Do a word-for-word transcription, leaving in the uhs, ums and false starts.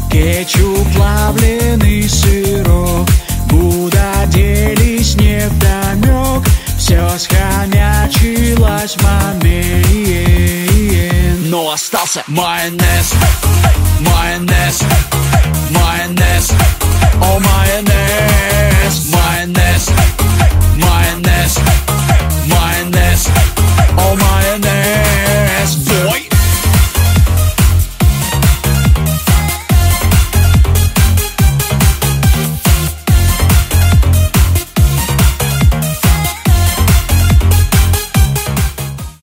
кетчуп, плавленый сырок, Гуда делись невдомек, все схомячилось в момент. Но остался майонез, майонез, майонез, о майонез.